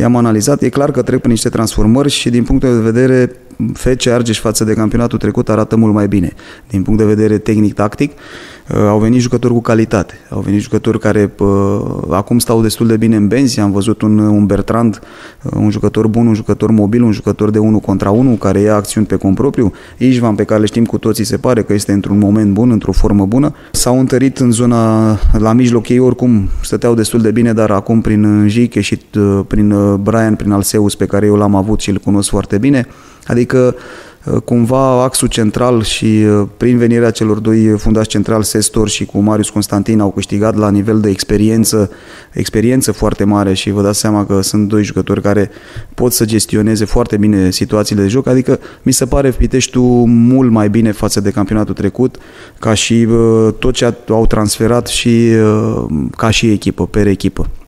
i-am analizat. E clar că trec prin niște transformări și din punct de vedere FC Argeș față de campionatul trecut arată mult mai bine. Din punct de vedere tehnic-tactic, au venit jucători cu calitate. Au venit jucători care acum stau destul de bine în benzi. Am văzut un Bertrand, un jucător bun, un jucător mobil, un jucător de 1 contra 1 care ia acțiuni pe cont propriu. Ișvan, pe care le știm cu toții, se pare că este într-un moment bun, într-o formă bună. S-au întărit în zona la mijloc, ei oricum stăteau destul de bine, dar acum prin Jiche și prin Brian, prin Alseus, pe care eu l-am avut și îl cunosc foarte bine. Adică cumva axul central și prin venirea celor doi fundași centrali, Sestor și cu Marius Constantin, au câștigat la nivel de experiență foarte mare și vă dați seama că sunt doi jucători care pot să gestioneze foarte bine situațiile de joc, adică mi se pare Piteștiul mult mai bine față de campionatul trecut, ca și tot ce au transferat și ca și echipă, per echipă.